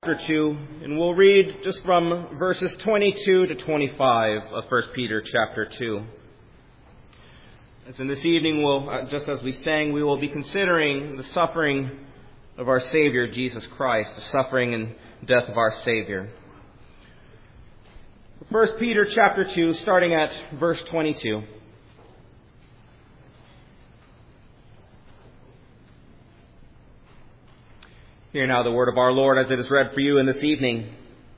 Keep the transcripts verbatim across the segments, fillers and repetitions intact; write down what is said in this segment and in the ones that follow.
chapter two, and we'll read just from verses twenty-two to twenty-five of First Peter chapter two. As in this evening, we'll, uh, just as we sang, we will be considering the suffering of our Savior, Jesus Christ, the suffering and death of our Savior. First Peter chapter two, starting at verse twenty-two. Hear now the word of our Lord as it is read for you in this evening.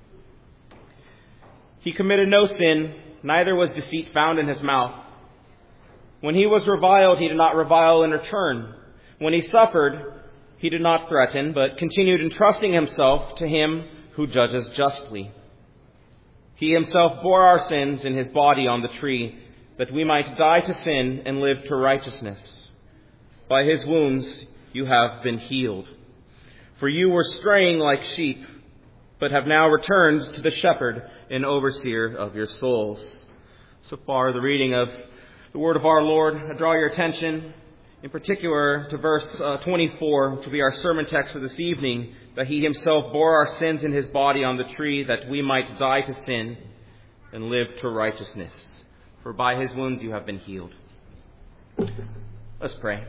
He committed no sin, neither was deceit found in his mouth. When he was reviled, he did not revile in return. When he suffered, he did not threaten, but continued entrusting himself to him who judges justly. He himself bore our sins in his body on the tree, that we might die to sin and live to righteousness. By his wounds you have been healed. For you were straying like sheep, but have now returned to the shepherd and overseer of your souls. So far, the reading of the word of our Lord. I draw your attention in particular to verse uh, twenty-four, which will be our sermon text for this evening, that he himself bore our sins in his body on the tree, that we might die to sin and live to righteousness. For by his wounds you have been healed. Let's pray.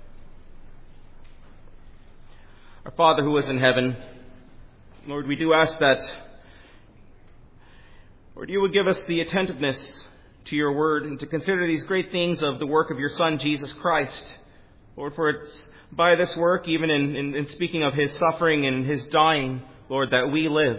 Our Father who is in heaven, Lord, we do ask that, Lord, you would give us the attentiveness to your word and to consider these great things of the work of your Son, Jesus Christ. Lord, for it's by this work, even in, in, in speaking of his suffering and his dying, Lord, that we live.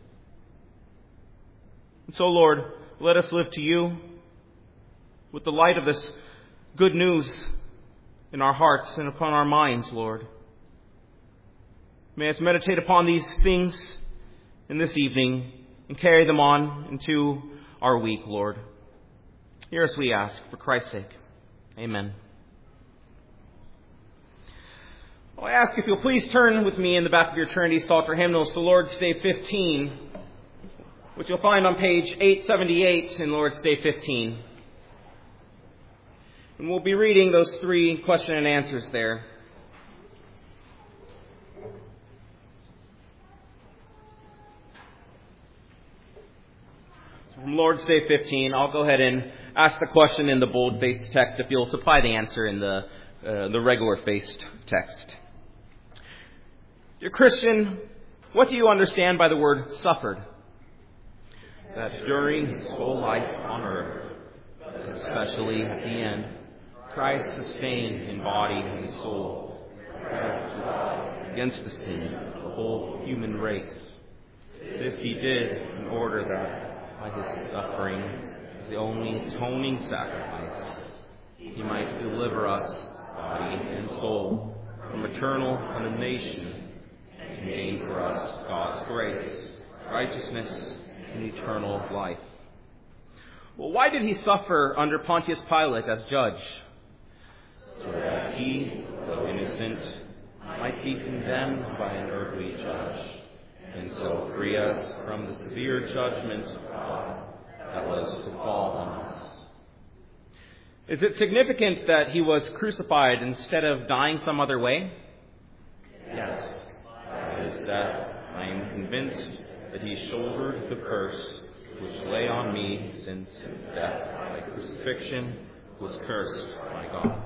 And so, Lord, let us live to you with the light of this good news in our hearts and upon our minds, Lord. May us meditate upon these things in this evening and carry them on into our week, Lord. Hear us, we ask, for Christ's sake. Amen. Well, I ask if you'll please turn with me in the back of your Trinity Psalter hymnals to Lord's Day fifteen, which you'll find on page eight seventy-eight in Lord's Day fifteen. And we'll be reading those three question and answers there. From Lord's Day fifteen, I'll go ahead and ask the question in the bold-faced text if you'll supply the answer in the uh, the regular-faced text. Dear Christian, what do you understand by the word suffered? That during his whole life on earth, especially at the end, Christ sustained in body and soul against the sin of the whole human race. This he did in order that by his suffering, as the only atoning sacrifice, he might deliver us, body and soul, from eternal condemnation, and to gain for us God's grace, righteousness, and eternal life. Well, why did he suffer under Pontius Pilate as judge? So that he, though innocent, might be condemned by an earthly judge, and so free us from the severe judgment of God that was to fall on us. Is it significant that he was crucified instead of dying some other way? Yes. By his death, I am convinced that he shouldered the curse which lay on me, since his death by crucifixion was cursed by God.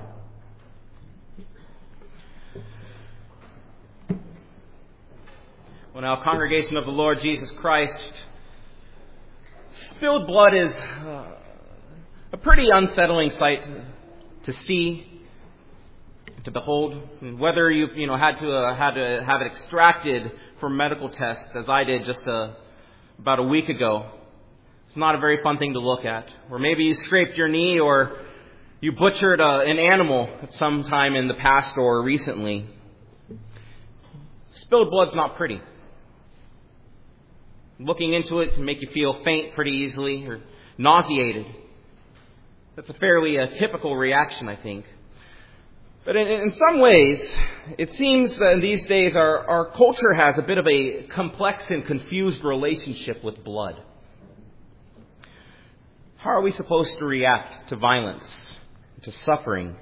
Well, now, congregation of the Lord Jesus Christ, spilled blood is uh, a pretty unsettling sight to see, to behold. And whether you've you know had to uh, had to have it extracted for medical tests, as I did just uh, about a week ago, it's not a very fun thing to look at. Or maybe you scraped your knee, or you butchered uh, an animal at some time in the past or recently. Spilled blood's not pretty. Looking into it can make you feel faint pretty easily or nauseated. That's a fairly uh, typical reaction, I think. But in, in some ways, it seems that in these days our, our culture has a bit of a complex and confused relationship with blood. How are we supposed to react to violence, to suffering,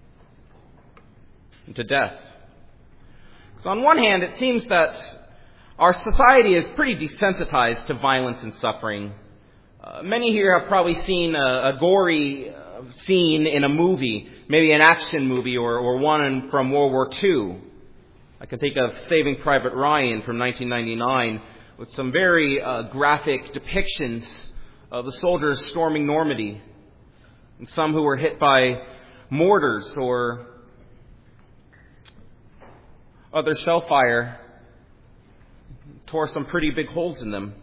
and to death? So on one hand, it seems that Our society is pretty desensitized to violence and suffering. Uh, many here have probably seen a, a gory uh, scene in a movie, maybe an action movie or, or one from World War Two. I can think of Saving Private Ryan from nineteen ninety-nine with some very uh, graphic depictions of the soldiers storming Normandy and some who were hit by mortars or other shell fire tore some pretty big holes in them.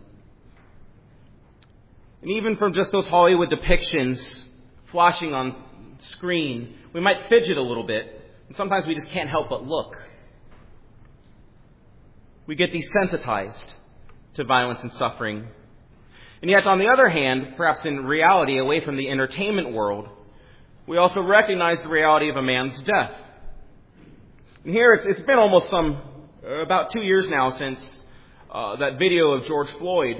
And even from just those Hollywood depictions flashing on screen, we might fidget a little bit, and sometimes we just can't help but look. We get desensitized to violence and suffering. And yet, on the other hand, perhaps in reality, away from the entertainment world, we also recognize the reality of a man's death. And here, it's, it's been almost some, uh, about two years now since uh, that video of George Floyd.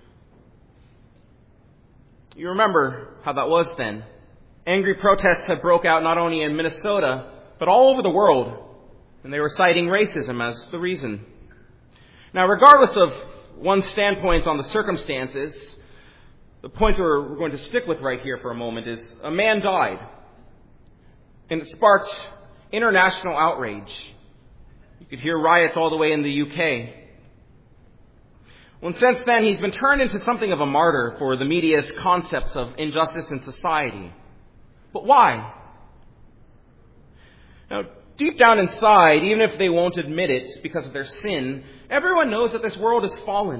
You remember how that was then. Angry protests have broke out not only in Minnesota, but all over the world. And they were citing racism as the reason. Now, regardless of one's standpoint on the circumstances, the point we're going to stick with right here for a moment is a man died. And it sparked international outrage. You could hear riots all the way in the U K. Well, and since then, he's been turned into something of a martyr for the media's concepts of injustice in society. But why? Now, deep down inside, even if they won't admit it because of their sin, everyone knows that this world is fallen.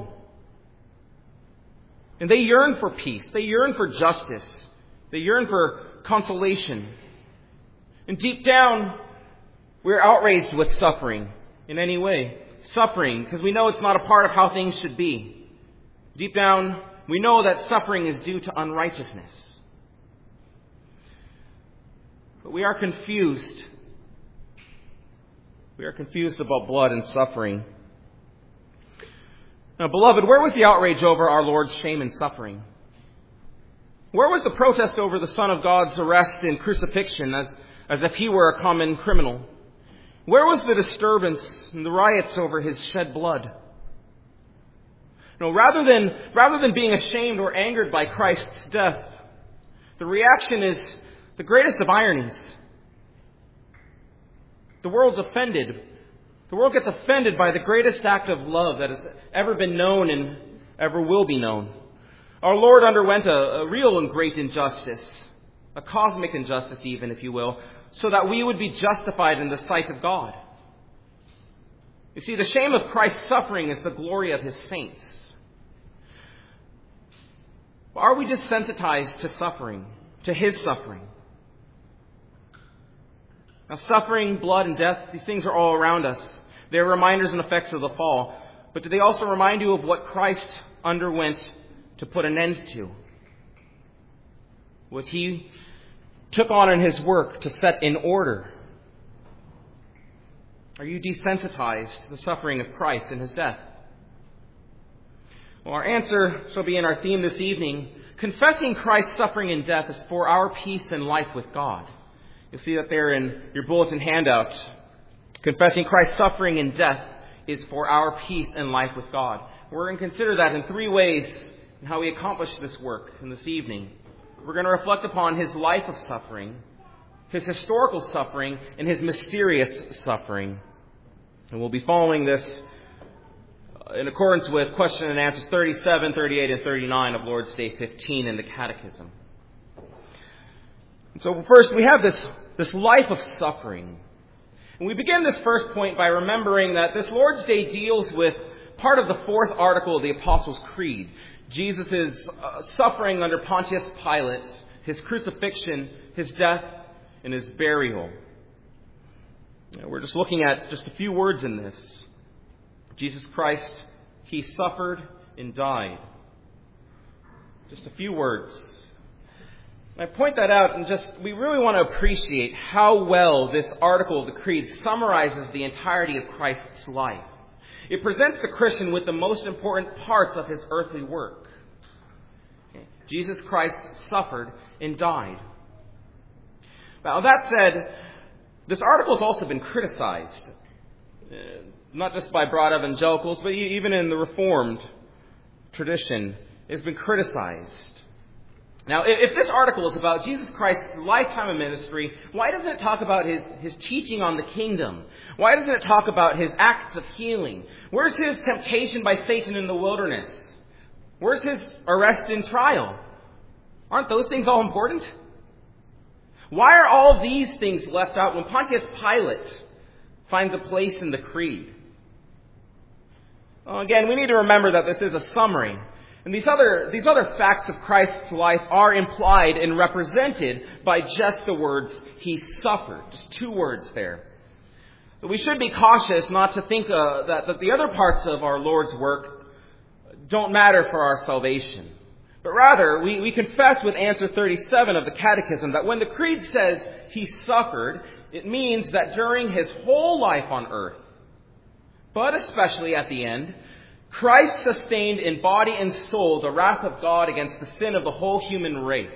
And they yearn for peace. They yearn for justice. They yearn for consolation. And deep down, we're outraged with suffering in any way. Suffering, because we know it's not a part of how things should be. Deep down, we know that suffering is due to unrighteousness. But we are confused. We are confused about blood and suffering. Now, beloved, where was the outrage over our Lord's shame and suffering? Where was the protest over the Son of God's arrest and crucifixion as, as if he were a common criminal? Where was the disturbance and the riots over his shed blood? No, rather than, rather than being ashamed or angered by Christ's death, the reaction is the greatest of ironies. The world's offended. The world gets offended by the greatest act of love that has ever been known and ever will be known. Our Lord underwent a, a real and great injustice, a cosmic injustice even, if you will, so that we would be justified in the sight of God. You see, the shame of Christ's suffering is the glory of his saints. Are we desensitized to suffering, to his suffering? Now, suffering, blood, and death, these things are all around us. They're reminders and effects of the fall. But do they also remind you of what Christ underwent to put an end to? What he took on in his work to set in order? Are you desensitized to the suffering of Christ and his death? Well, our answer shall be in our theme this evening. Confessing Christ's suffering and death is for our peace and life with God. You'll see that there in your bulletin handout. Confessing Christ's suffering and death is for our peace and life with God. We're going to consider that in three ways and how we accomplish this work in this evening. We're going to reflect upon his life of suffering, his historical suffering, and his mysterious suffering. And we'll be following this in accordance with question and answers thirty-seven, thirty-eight, and thirty-nine of Lord's Day fifteen in the Catechism. And so first, we have this, this life of suffering. And we begin this first point by remembering that this Lord's Day deals with part of the fourth article of the Apostles' Creed. Jesus' uh, suffering under Pontius Pilate, his crucifixion, his death, and his burial. You know, we're just looking at just a few words in this. Jesus Christ, he suffered and died. Just a few words. I point that out and just, we really want to appreciate how well this article of the Creed summarizes the entirety of Christ's life. It presents the Christian with the most important parts of his earthly work. Jesus Christ suffered and died. Now, that said, this article has also been criticized. Uh, not just by broad evangelicals, but even in the Reformed tradition, has been criticized. Now, if this article is about Jesus Christ's lifetime of ministry, why doesn't it talk about his, his teaching on the kingdom? Why doesn't it talk about his acts of healing? Where's his temptation by Satan in the wilderness? Where's his arrest and trial? Aren't those things all important? Why are all these things left out when Pontius Pilate finds a place in the creed? Well, again, we need to remember that this is a summary. And these other, these other facts of Christ's life are implied and represented by just the words, he suffered. Just two words there. So we should be cautious not to think uh, that, that the other parts of our Lord's work don't matter for our salvation. But rather, we, we confess with answer thirty-seven of the Catechism that when the Creed says he suffered, it means that during his whole life on earth, but especially at the end, Christ sustained in body and soul the wrath of God against the sin of the whole human race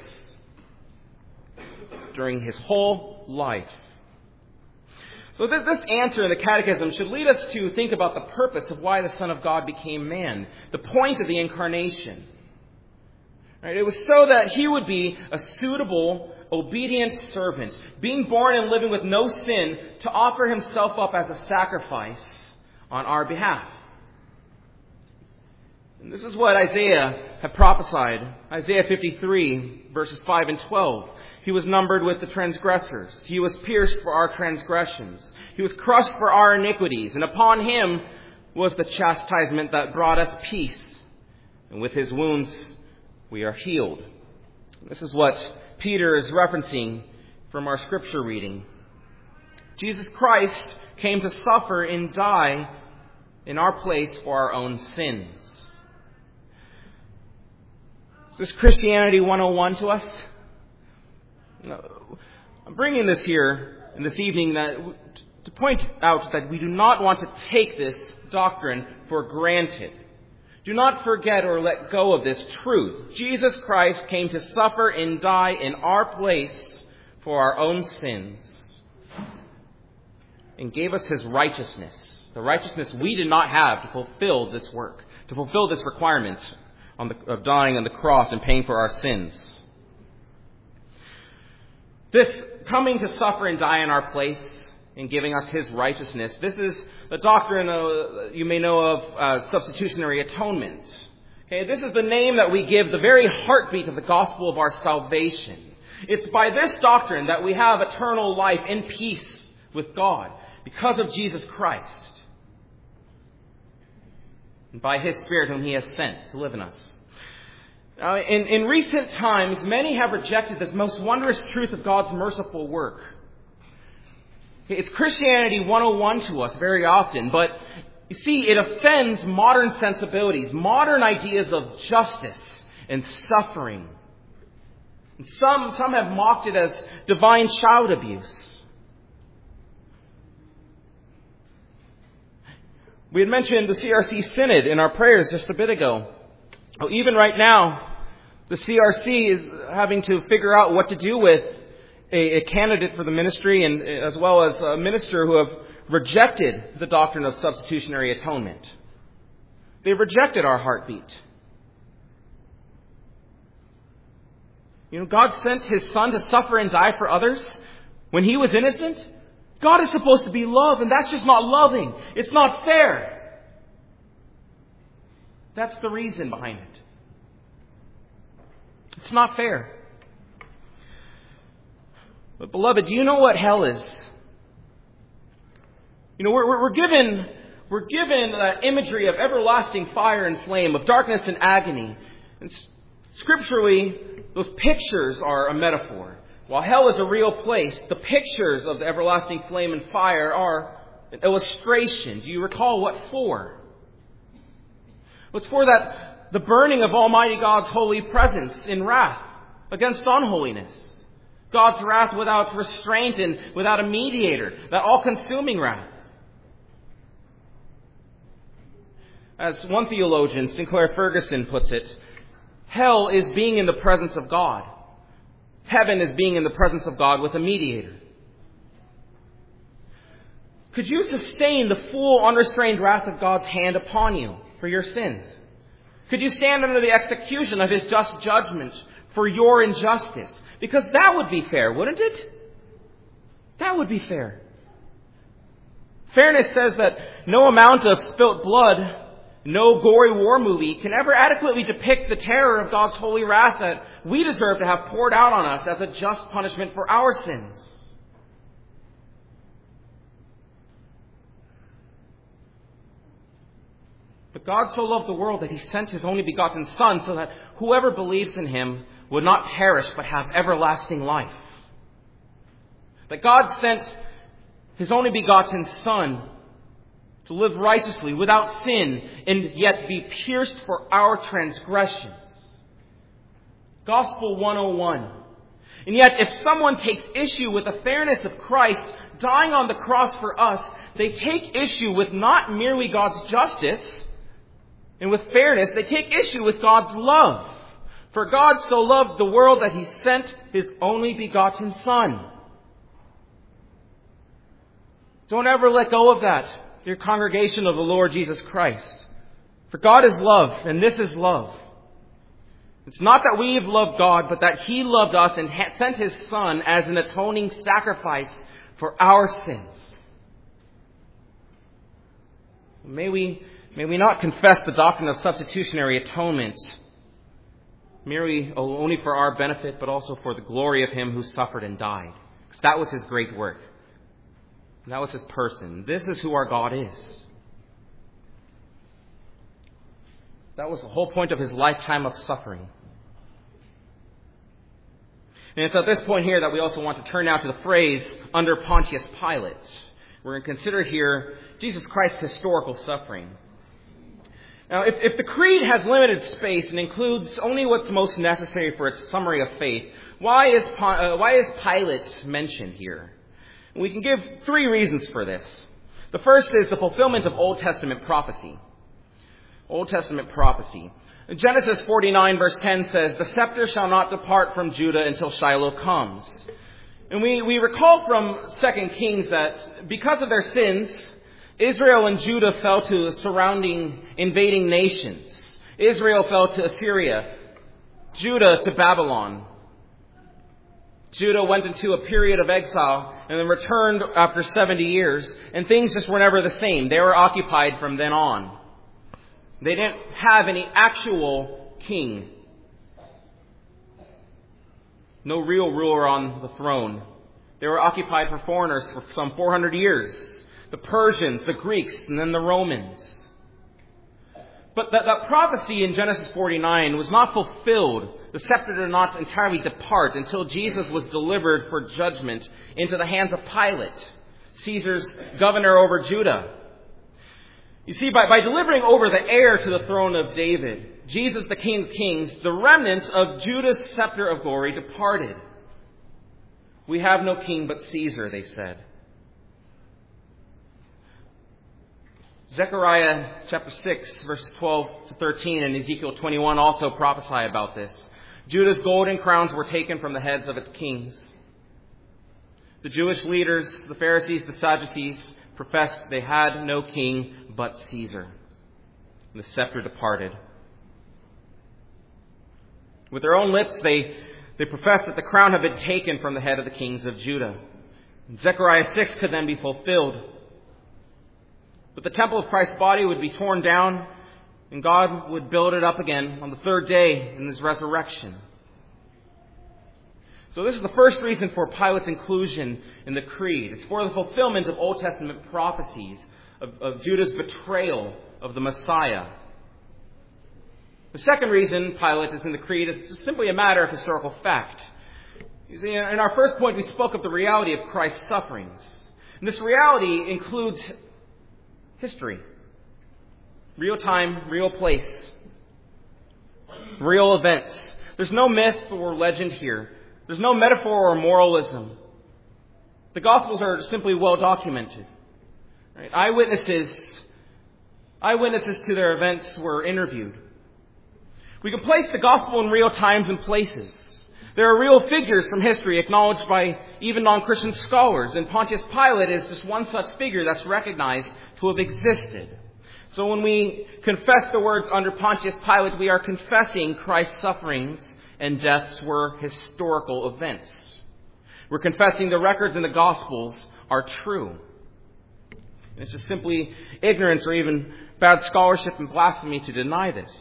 during his whole life. So this answer in the Catechism should lead us to think about the purpose of why the Son of God became man, the point of the incarnation. Right? It was so that he would be a suitable, obedient servant, being born and living with no sin, to offer himself up as a sacrifice on our behalf. And this is what Isaiah had prophesied. Isaiah fifty-three, verses five and twelve. He was numbered with the transgressors. He was pierced for our transgressions. He was crushed for our iniquities. And upon him was the chastisement that brought us peace. And with his wounds we are healed. This is what Peter is referencing from our scripture reading. Jesus Christ came to suffer and die in our place for our own sins. Is this Christianity one oh one to us? No. I'm bringing this here in this evening that, to point out that we do not want to take this doctrine for granted. Do not forget or let go of this truth. Jesus Christ came to suffer and die in our place for our own sins and gave us his righteousness, the righteousness we did not have to fulfill this work, to fulfill this requirement on the, of dying on the cross and paying for our sins. This coming to suffer and die in our place and giving us his righteousness, this is the doctrine uh, you may know of uh, substitutionary atonement. Okay, this is the name that we give the very heartbeat of the gospel of our salvation. It's by this doctrine that we have eternal life in peace with God because of Jesus Christ and by his Spirit whom he has sent to live in us. Uh, in, in recent times, many have rejected this most wondrous truth of God's merciful work. It's Christianity one oh one to us very often, but you see, it offends modern sensibilities, modern ideas of justice and suffering. And some, some have mocked it as divine child abuse. We had mentioned the C R C Synod in our prayers just a bit ago. Oh, even right now, the C R C is having to figure out what to do with a, a candidate for the ministry, and as well as a minister who have rejected the doctrine of substitutionary atonement. They've rejected our heartbeat. You know, God sent his Son to suffer and die for others when he was innocent. God is supposed to be love, and that's just not loving. It's not fair. That's the reason behind it. It's not fair. But beloved, do you know what hell is? You know, we're, we're, we're given we're given that imagery of everlasting fire and flame, of darkness and agony. And scripturally, those pictures are a metaphor. While hell is a real place, the pictures of the everlasting flame and fire are an illustration. Do you recall what for? It's for that the burning of Almighty God's holy presence in wrath against unholiness. God's wrath without restraint and without a mediator. That all-consuming wrath. As one theologian, Sinclair Ferguson, puts it, hell is being in the presence of God. Heaven is being in the presence of God with a mediator. Could you sustain the full, unrestrained wrath of God's hand upon you for your sins? Could you stand under the execution of His just judgment for your injustice? Because that would be fair, wouldn't it? That would be fair. Fairness says that no amount of spilt blood, no gory war movie can ever adequately depict the terror of God's holy wrath that we deserve to have poured out on us as a just punishment for our sins. But God so loved the world that He sent His only begotten Son so that whoever believes in Him would not perish but have everlasting life. That God sent His only begotten Son to live righteously without sin and yet be pierced for our transgressions. Gospel one oh one. And yet if someone takes issue with the fairness of Christ dying on the cross for us, they take issue with not merely God's justice and with fairness, they take issue with God's love. For God so loved the world that He sent His only begotten Son. Don't ever let go of that, dear congregation of the Lord Jesus Christ. For God is love, and this is love. It's not that we have loved God, but that He loved us and sent His Son as an atoning sacrifice for our sins. May we, may we not confess the doctrine of substitutionary atonement merely only for our benefit, but also for the glory of Him who suffered and died. Because that was His great work. And that was His person. This is who our God is. That was the whole point of His lifetime of suffering. And it's at this point here that we also want to turn now to the phrase, under Pontius Pilate. We're going to consider here Jesus Christ's historical suffering. Now, if, if the creed has limited space and includes only what's most necessary for its summary of faith, why is, uh, why is Pilate mentioned here? And we can give three reasons for this. The first is the fulfillment of Old Testament prophecy. Old Testament prophecy. Genesis forty-nine verse ten says, "The scepter shall not depart from Judah until Shiloh comes." And we, we recall from Second Kings that because of their sins, Israel and Judah fell to surrounding invading nations. Israel fell to Assyria, Judah to Babylon. Judah went into a period of exile and then returned after seventy years, and things just were never the same. They were occupied from then on. They didn't have any actual king. No real ruler on the throne. They were occupied for foreigners for some four hundred years. The Persians, the Greeks, and then the Romans. But that, that prophecy in Genesis forty-nine was not fulfilled. The scepter did not entirely depart until Jesus was delivered for judgment into the hands of Pilate, Caesar's governor over Judah. You see, by, by delivering over the heir to the throne of David, Jesus the King of Kings, the remnants of Judah's scepter of glory departed. "We have no king but Caesar," they said. Zechariah chapter six, verses twelve to thirteen, and Ezekiel twenty-one also prophesy about this. Judah's golden crowns were taken from the heads of its kings. The Jewish leaders, the Pharisees, the Sadducees, professed they had no king but Caesar. And the scepter departed. With their own lips, they, they professed that the crown had been taken from the head of the kings of Judah. And Zechariah six could then be fulfilled. But the temple of Christ's body would be torn down, and God would build it up again on the third day in His resurrection. So this is the first reason for Pilate's inclusion in the creed. It's for the fulfillment of Old Testament prophecies of, of Judah's betrayal of the Messiah. The second reason Pilate is in the creed is just simply a matter of historical fact. You see, in our first point, we spoke of the reality of Christ's sufferings. And this reality includes history. Real time, real place. Real events. There's no myth or legend here. There's no metaphor or moralism. The Gospels are simply well documented. Right? Eyewitnesses, eyewitnesses to their events were interviewed. We can place the Gospel in real times and places. There are real figures from history acknowledged by even non-Christian scholars, and Pontius Pilate is just one such figure that's recognized to have existed. So when we confess the words under Pontius Pilate, we are confessing Christ's sufferings and deaths were historical events. We're confessing the records in the Gospels are true. And it's just simply ignorance or even bad scholarship and blasphemy to deny this.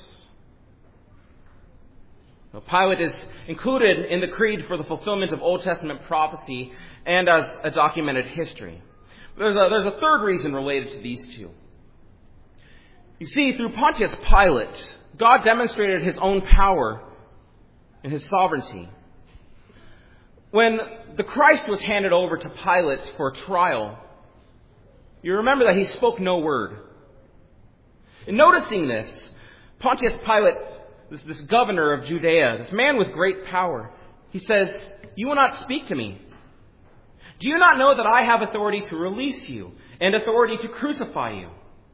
Now, Pilate is included in the creed for the fulfillment of Old Testament prophecy and as a documented history. There's a, there's a third reason related to these two. You see, through Pontius Pilate, God demonstrated his own power and his sovereignty. When the Christ was handed over to Pilate for trial, you remember that he spoke no word. In noticing this, Pontius Pilate, this, this governor of Judea, this man with great power, he says, "You will not speak to me. Do you not know that I have authority to release you and authority to crucify you?"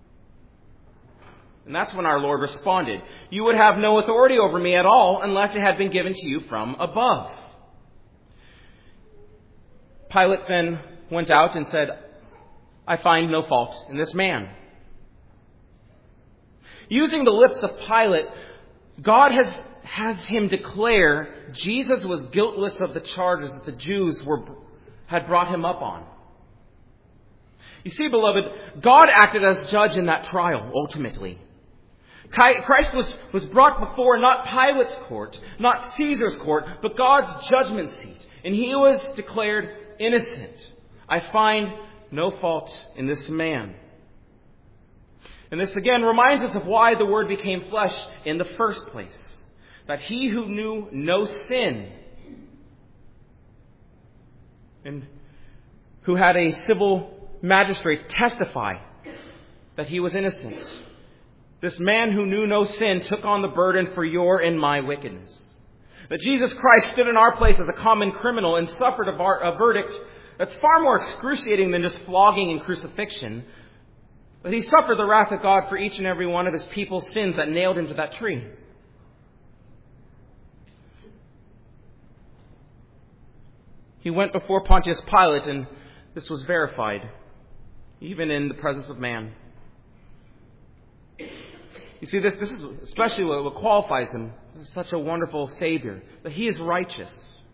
And that's when our Lord responded, "You would have no authority over me at all unless it had been given to you from above." Pilate then went out and said, "I find no fault in this man." Using the lips of Pilate, God has, has him declare Jesus was guiltless of the charges that the Jews were, had brought him up on. You see, beloved, God acted as judge in that trial, ultimately. Christ was, was brought before not Pilate's court, not Caesar's court, but God's judgment seat. And he was declared innocent. I find no fault in this man. And this again reminds us of why the Word became flesh in the first place. That he who knew no sin and who had a civil magistrate testify that he was innocent. This man who knew no sin took on the burden for your and my wickedness. That Jesus Christ stood in our place as a common criminal and suffered a, bar, a verdict that's far more excruciating than just flogging and crucifixion. That he suffered the wrath of God for each and every one of his people's sins that nailed him to that tree. He went before Pontius Pilate, and this was verified, even in the presence of man. You see, this, this is especially what, what qualifies him as such a wonderful Savior, that he is righteous.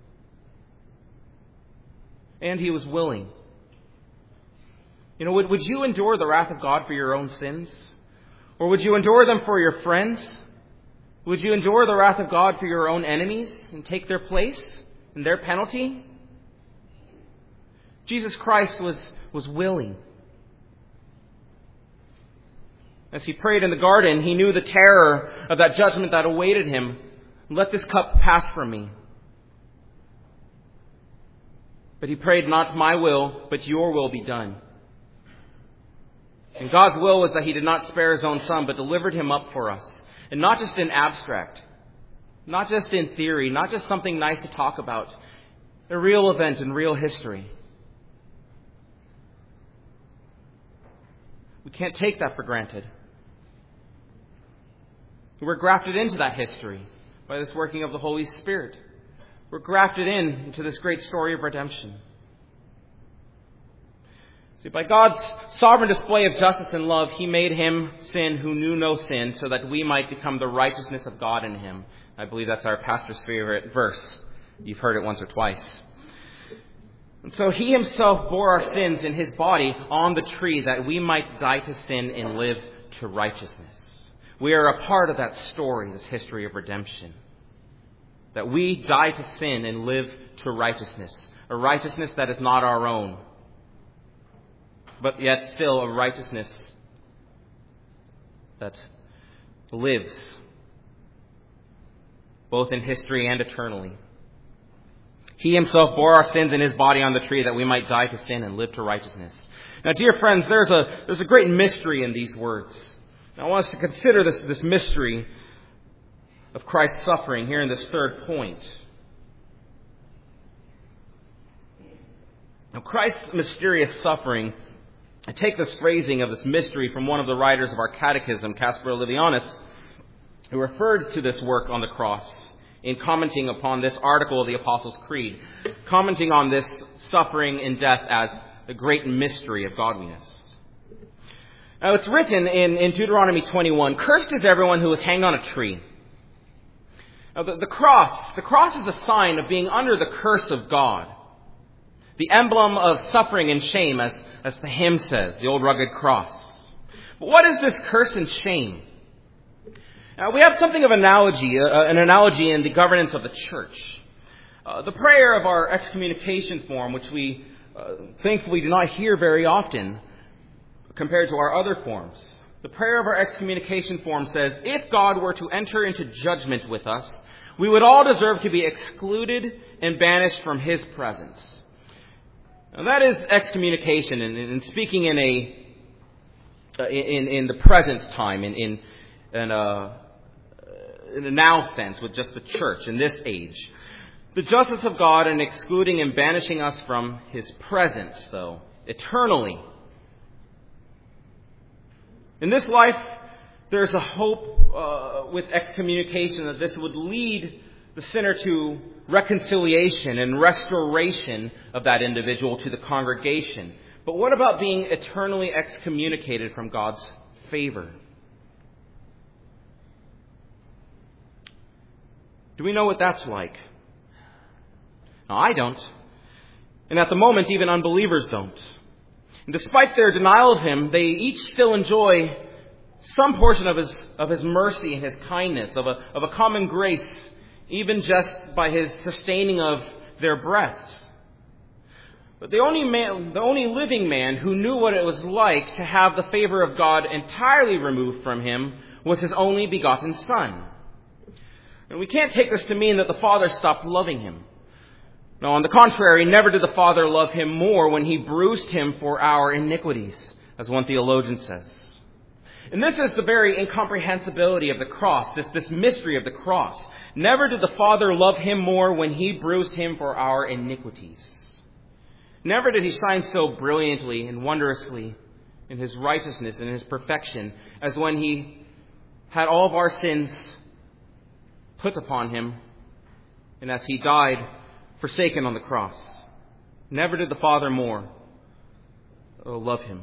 And he was willing. You know, would, would you endure the wrath of God for your own sins? Or would you endure them for your friends? Would you endure the wrath of God for your own enemies and take their place and their penalty? Jesus Christ was, was willing. As he prayed in the garden, he knew the terror of that judgment that awaited him. Let this cup pass from me. But he prayed, not my will, but your will be done. And God's will was that he did not spare his own son, but delivered him up for us. And not just in abstract, not just in theory, not just something nice to talk about. A real event in real history. We can't take that for granted. We're grafted into that history by this working of the Holy Spirit. We're grafted in into this great story of redemption. See, by God's sovereign display of justice and love, he made him sin who knew no sin, so that we might become the righteousness of God in him. I believe that's our pastor's favorite verse. You've heard it once or twice. And so he himself bore our sins in his body on the tree, that we might die to sin and live to righteousness. We are a part of that story, this history of redemption. That we die to sin and live to righteousness. A righteousness that is not our own, but yet still a righteousness that lives, both in history and eternally. He himself bore our sins in his body on the tree, that we might die to sin and live to righteousness. Now, dear friends, there's a there's a great mystery in these words. I want us to consider this, this mystery of Christ's suffering here in this third point. Now, Christ's mysterious suffering, I take this phrasing of this mystery from one of the writers of our catechism, Caspar Olevianus, who referred to this work on the cross in commenting upon this article of the Apostles' Creed, commenting on this suffering and death as the great mystery of godliness. Now, it's written in, in Deuteronomy twenty-one, "Cursed is everyone who is hanged on a tree." Now, the, the cross, the cross is a sign of being under the curse of God. The emblem of suffering and shame, as, as the hymn says, the old rugged cross. But what is this curse and shame? Now, we have something of analogy, uh, an analogy in the governance of the church. Uh, the prayer of our excommunication form, which we uh, thankfully do not hear very often compared to our other forms. The prayer of our excommunication form says, "If God were to enter into judgment with us, we would all deserve to be excluded and banished from His presence." Now, that is excommunication, and, and speaking in a uh, in in the present time, in in in a, in a now sense, with just the church in this age. The justice of God in excluding and banishing us from His presence, though, eternally. In this life, there's a hope uh, with excommunication that this would lead the sinner to reconciliation and restoration of that individual to the congregation. But what about being eternally excommunicated from God's favor? Do we know what that's like? Now, I don't. And at the moment, even unbelievers don't. And despite their denial of Him, they each still enjoy some portion of His of His mercy and His kindness, of a of a common grace, even just by His sustaining of their breaths. But the only man, the only living man who knew what it was like to have the favor of God entirely removed from him was His only begotten Son. And we can't take this to mean that the Father stopped loving Him. No, on the contrary, never did the Father love Him more when He bruised Him for our iniquities, as one theologian says. And this is the very incomprehensibility of the cross, this, this mystery of the cross. Never did the Father love Him more when He bruised Him for our iniquities. Never did He shine so brilliantly and wondrously in His righteousness and His perfection as when He had all of our sins put upon Him, and as He died, forsaken on the cross. Never did the Father more oh, love Him.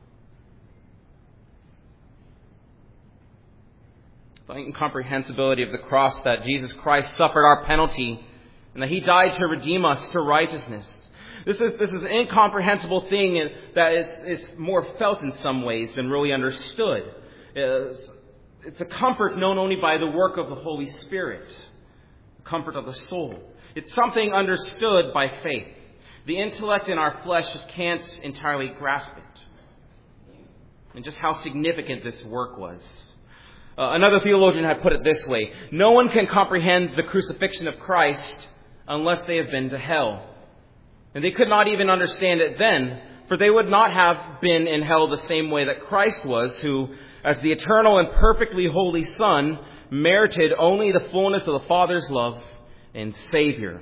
The incomprehensibility of the cross, that Jesus Christ suffered our penalty and that He died to redeem us to righteousness. This is this is an incomprehensible thing that is, is more felt in some ways than really understood. It's, it's a comfort known only by the work of the Holy Spirit, the comfort of the soul. It's something understood by faith. The intellect in our flesh just can't entirely grasp it. And just how significant this work was. Uh, another theologian had put it this way: no one can comprehend the crucifixion of Christ unless they have been to hell. And they could not even understand it then, for they would not have been in hell the same way that Christ was, who, as the eternal and perfectly holy Son, merited only the fullness of the Father's love and Savior.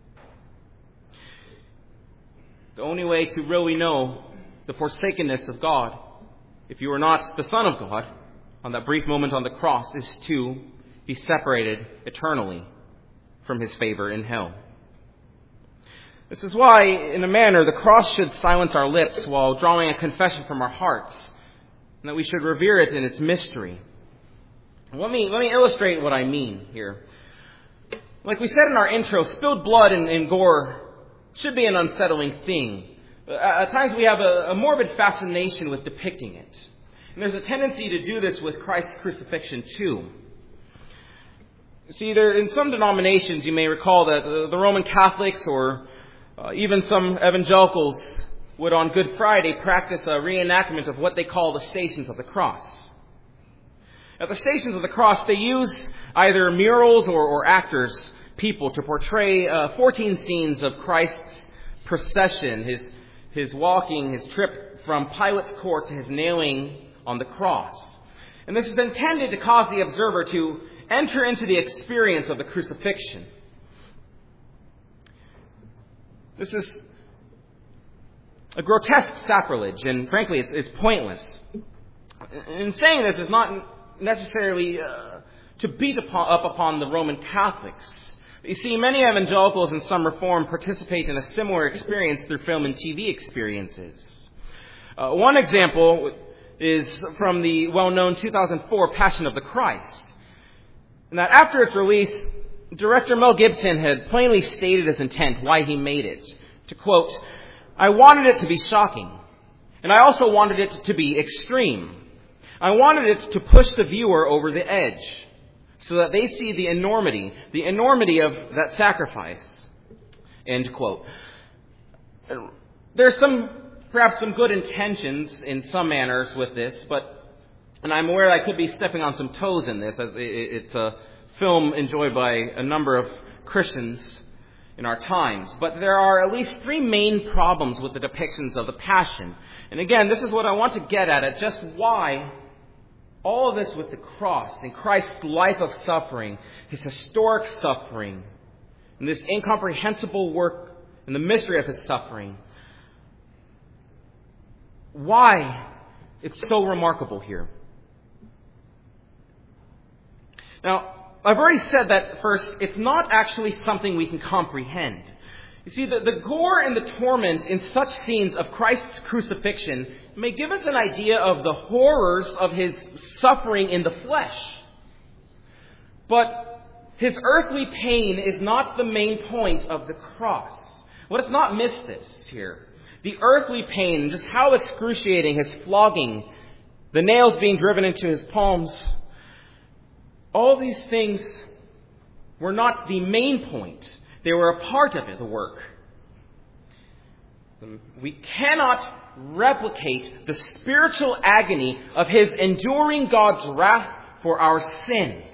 The only way to really know the forsakenness of God, if you are not the Son of God, on that brief moment on the cross, is to be separated eternally from His favor in hell. This is why, in a manner, the cross should silence our lips while drawing a confession from our hearts, and that we should revere it in its mystery. Let me, let me illustrate what I mean here. Like we said in our intro, spilled blood and, and gore should be an unsettling thing. At times we have a, a morbid fascination with depicting it. And there's a tendency to do this with Christ's crucifixion too. See, there, in some denominations you may recall that the, the Roman Catholics or uh, even some evangelicals would on Good Friday practice a reenactment of what they call the Stations of the Cross. At the Stations of the Cross, they use either murals or, or actors, people, to portray uh, fourteen scenes of Christ's procession, his his walking, his trip from Pilate's court to his nailing on the cross. And this is intended to cause the observer to enter into the experience of the crucifixion. This is a grotesque sacrilege, and frankly, it's, it's pointless. In saying this is not necessarily uh, to beat upon, up upon the Roman Catholics. You see, many evangelicals and some Reform participate in a similar experience through film and T V experiences. Uh, one example is from the well-known two thousand four Passion of the Christ. And that after its release, director Mel Gibson had plainly stated his intent, why he made it. To quote, "I wanted it to be shocking, and I also wanted it to be extreme. I wanted it to push the viewer over the edge, so that they see the enormity, the enormity of that sacrifice." End quote. There's some, perhaps some good intentions in some manners with this, but, and I'm aware I could be stepping on some toes in this, as it's a film enjoyed by a number of Christians in our times. But there are at least three main problems with the depictions of the Passion. And again, this is what I want to get at, at just why all of this with the cross and Christ's life of suffering, his historic suffering, and this incomprehensible work and the mystery of his suffering, why it's so remarkable here. Now, I've already said that first, it's not actually something we can comprehend. You see, the, the gore and the torment in such scenes of Christ's crucifixion may give us an idea of the horrors of his suffering in the flesh. But his earthly pain is not the main point of the cross. Let us not miss this here. The earthly pain, just how excruciating his flogging, the nails being driven into his palms, all these things were not the main point. They were a part of it, the work. We cannot replicate the spiritual agony of his enduring God's wrath for our sins.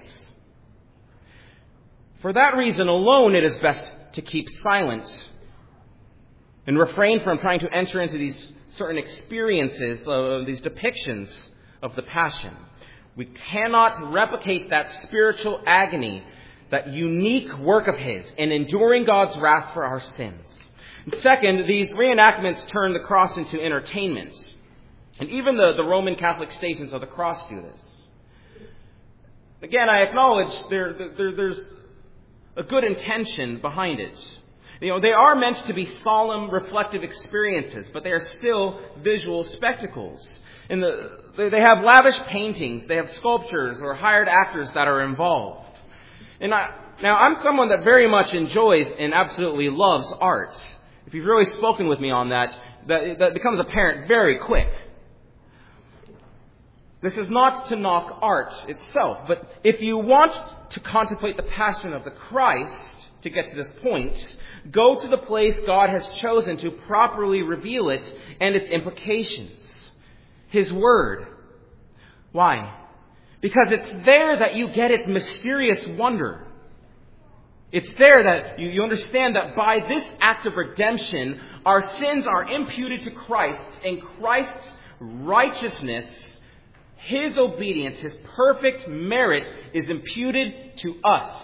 For that reason alone, it is best to keep silent and refrain from trying to enter into these certain experiences, uh, these depictions of the Passion. We cannot replicate that spiritual agony, that unique work of his in enduring God's wrath for our sins. And second, these reenactments turn the cross into entertainment. And even the, the Roman Catholic Stations of the Cross do this. Again, I acknowledge there, there, there's a good intention behind it. You know, they are meant to be solemn, reflective experiences, but they are still visual spectacles. And the, they have lavish paintings, they have sculptures or hired actors that are involved. And I, now, I'm someone that very much enjoys and absolutely loves art. If you've really spoken with me on that, that, that becomes apparent very quick. This is not to knock art itself, but if you want to contemplate the Passion of the Christ, to get to this point, go to the place God has chosen to properly reveal it and its implications. His Word. Why? Because it's there that you get its mysterious wonder. It's there that you, you understand that by this act of redemption, our sins are imputed to Christ, and Christ's righteousness, his obedience, his perfect merit is imputed to us.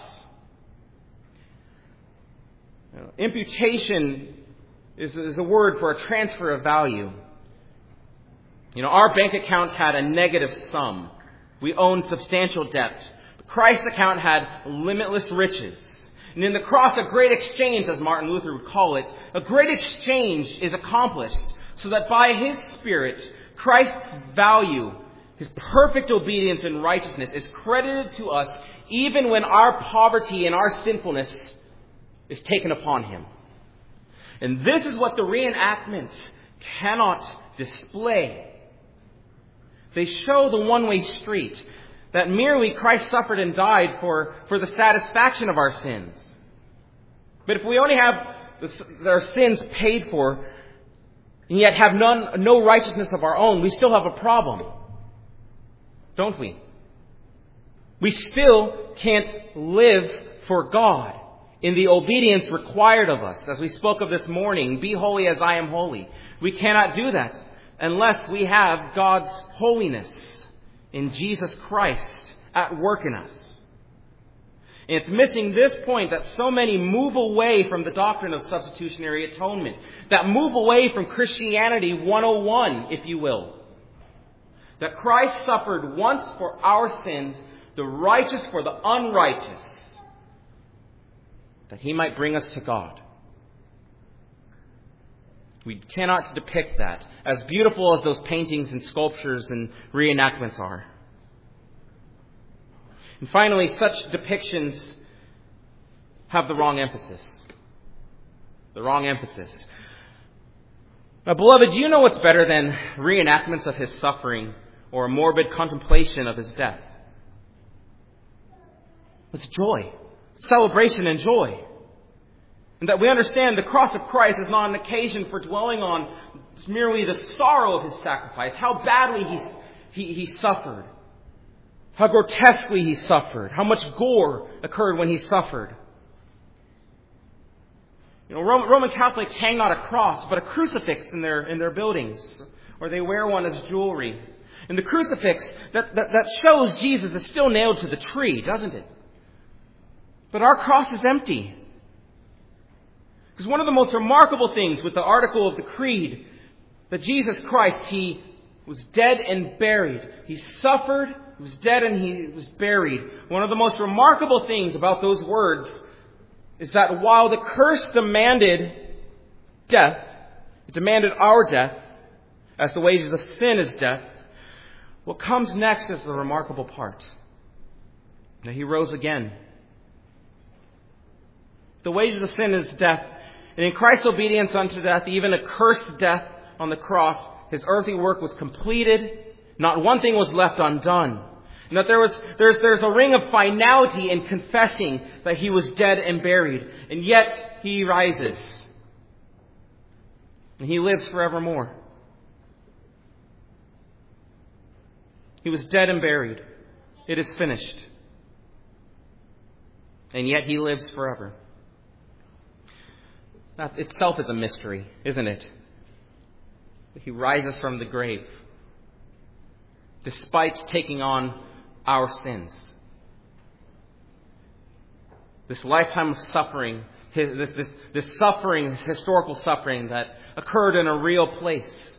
Imputation is, is a word for a transfer of value. You know, our bank account had a negative sum. We owned substantial debt. Christ's account had limitless riches. And in the cross, a great exchange, as Martin Luther would call it, a great exchange is accomplished so that by his Spirit, Christ's value, his perfect obedience and righteousness is credited to us even when our poverty and our sinfulness is taken upon him. And this is what the reenactments cannot display. They show the one-way street, that merely Christ suffered and died for, for the satisfaction of our sins. But if we only have the, our sins paid for, and yet have none, no righteousness of our own, we still have a problem. Don't we? We still can't live for God in the obedience required of us. As we spoke of this morning, be holy as I am holy. We cannot do that unless we have God's holiness in Jesus Christ at work in us. And it's missing this point that so many move away from the doctrine of substitutionary atonement, that move away from Christianity one oh one, if you will. That Christ suffered once for our sins, the righteous for the unrighteous. that he might bring us to God. We cannot depict that, as beautiful as those paintings and sculptures and reenactments are. And finally, such depictions have the wrong emphasis. The wrong emphasis. Now, beloved, do you know what's better than reenactments of his suffering or a morbid contemplation of his death? It's joy. Celebration and joy. And that we understand the cross of Christ is not an occasion for dwelling on merely the sorrow of his sacrifice, how badly he, he, he suffered, how grotesquely he suffered, how much gore occurred when he suffered. You know, Roman Catholics hang not a cross, but a crucifix in their in their buildings, or they wear one as jewelry. And the crucifix that, that, that shows Jesus is still nailed to the tree, doesn't it? But our cross is empty. Because one of the most remarkable things with the article of the Creed, that Jesus Christ, he was dead and buried. He suffered, he was dead, and he was buried. One of the most remarkable things about those words is that while the curse demanded death, it demanded our death, as the wages of sin is death, what comes next is the remarkable part. That he rose again. The wages of sin is death. And in Christ's obedience unto death, even a cursed death on the cross, his earthly work was completed. Not one thing was left undone. And that there was, there's, there's a ring of finality in confessing that he was dead and buried. And yet he rises. And he lives forevermore. He was dead and buried. It is finished. And yet he lives forever. That itself is a mystery, isn't it? He rises from the grave, despite taking on our sins. This lifetime of suffering, this, this, this suffering, this historical suffering that occurred in a real place.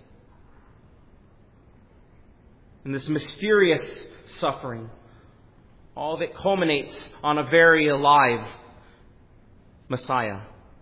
And this mysterious suffering, all of it culminates on a very alive Messiah.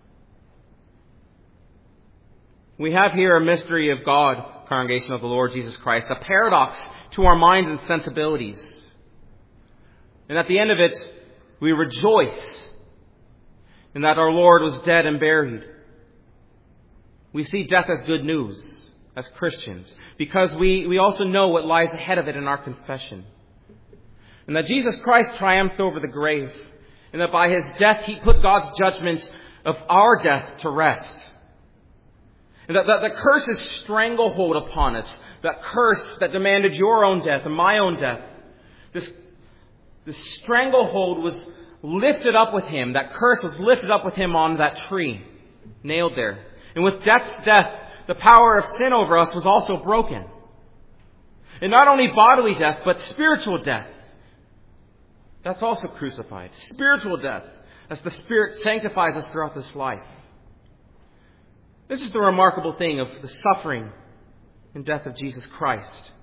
We have here a mystery of God, congregation of the Lord Jesus Christ, a paradox to our minds and sensibilities. And at the end of it, we rejoice in that our Lord was dead and buried. We see death as good news as Christians, because we, we also know what lies ahead of it in our confession. And that Jesus Christ triumphed over the grave, and that by his death he put God's judgment of our death to rest. And that, that the curse's stranglehold upon us, that curse that demanded your own death and my own death, this, this stranglehold was lifted up with him. That curse was lifted up with him on that tree, nailed there. And with death's death, the power of sin over us was also broken. And not only bodily death, but spiritual death. That's also crucified. Spiritual death, as the Spirit sanctifies us throughout this life. This is the remarkable thing of the suffering and death of Jesus Christ.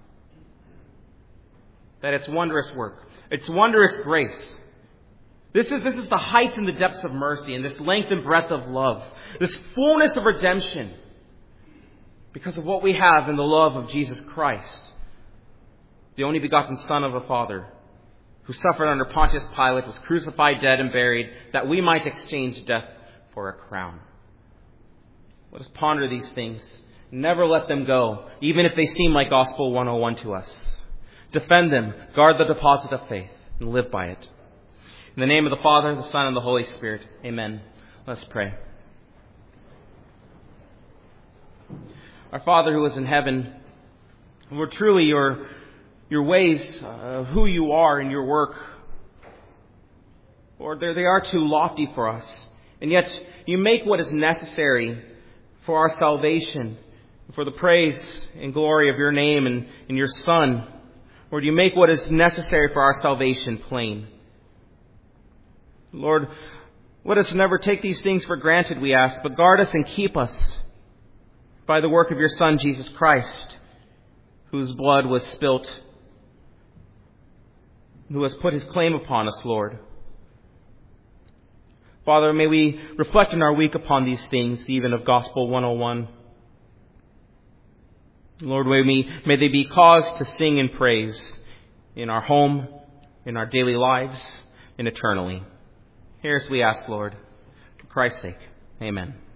That it's wondrous work. It's wondrous grace. This is, this is the height and the depths of mercy, and this length and breadth of love. This fullness of redemption. Because of what we have in the love of Jesus Christ, the only begotten Son of the Father, who suffered under Pontius Pilate, was crucified, dead, and buried, that we might exchange death for a crown. Let us ponder these things. Never let them go, even if they seem like Gospel one oh one to us. Defend them, guard the deposit of faith, and live by it. In the name of the Father, the Son, and the Holy Spirit. Amen. Let's pray. Our Father who is in heaven, Lord, truly your, your ways of who you are in your work, Lord, they are too lofty for us. And yet you make what is necessary for our salvation, for the praise and glory of your name and, and your Son. Lord, you make what is necessary for our salvation plain. Lord, let us never take these things for granted, we ask, but guard us and keep us by the work of your Son, Jesus Christ, whose blood was spilt, who has put his claim upon us, Lord. Father, may we reflect in our week upon these things, even of Gospel one oh one. Lord, may, we, may they be cause to sing and praise in our home, in our daily lives, and eternally. Hear us, we ask, Lord, for Christ's sake. Amen.